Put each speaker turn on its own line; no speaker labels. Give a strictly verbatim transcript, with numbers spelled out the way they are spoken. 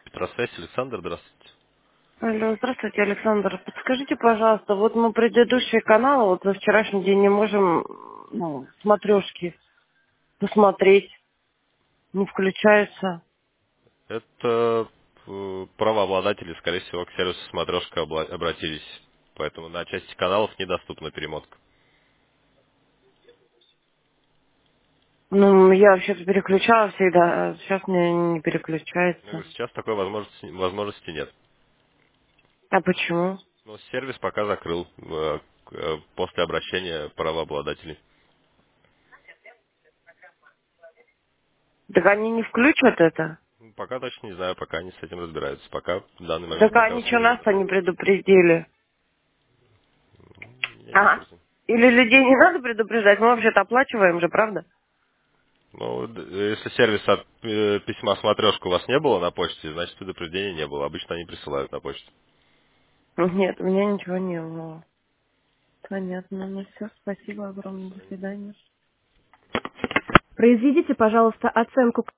Петросвязь, Александр, здравствуйте.
Алло, здравствуйте, Александр. Подскажите, пожалуйста, вот мы предыдущие каналы вот за вчерашний день не можем, ну, смотрешки посмотреть, не включается.
Это э, правообладатели, скорее всего, к сервису смотрешка обла- обратились. Поэтому на части каналов недоступна перемотка.
Ну, я вообще-то переключала всегда, а сейчас мне не
Я говорю,
переключается.
сейчас такой возможности, возможности нет.
А почему?
Но сервис пока закрыл э, к- э, после обращения правообладателей.
Так они не включат это?
Ну, Пока точно не знаю, пока они с этим разбираются. Пока в данный момент
Так
пока
они что, нас-то
воспроизводят.
не предупредили?
Я не в
Ага.
курсе.
Или людей не надо предупреждать? Мы вообще-то оплачиваем же, правда?
Ну, д- если сервис от э, письма смотрешка у вас не было на почте, значит предупреждения не было. Обычно они присылают на почту.
Нет, у меня ничего не было. Понятно, ну все, спасибо огромное, до свидания. Произведите, пожалуйста, оценку